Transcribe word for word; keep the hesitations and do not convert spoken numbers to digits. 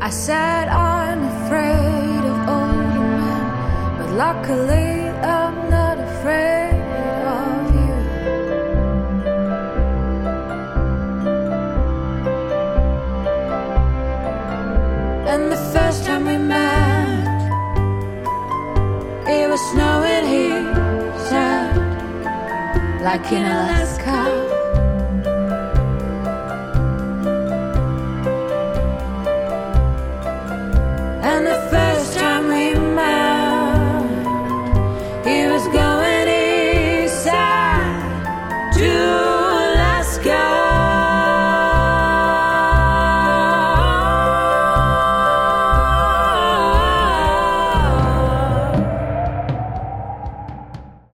I said I'm afraid of older men, but luckily I'm not afraid of you. And the first time we met, it was snowing, he said, like in Alaska.